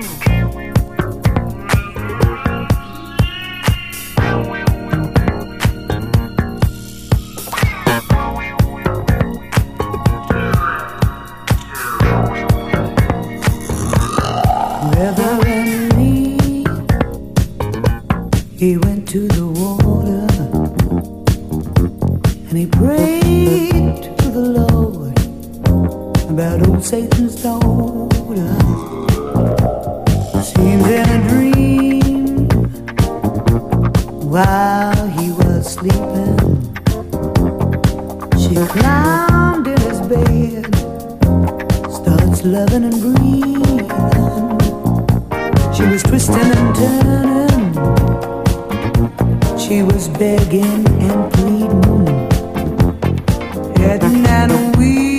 He went to the water and he prayed to the Lord about old Satan's daughter. Seemed in a dream while he was sleeping. She climbed in his bed, starts loving and breathing. She was twisting and turning, she was begging and pleading, heading and weeping.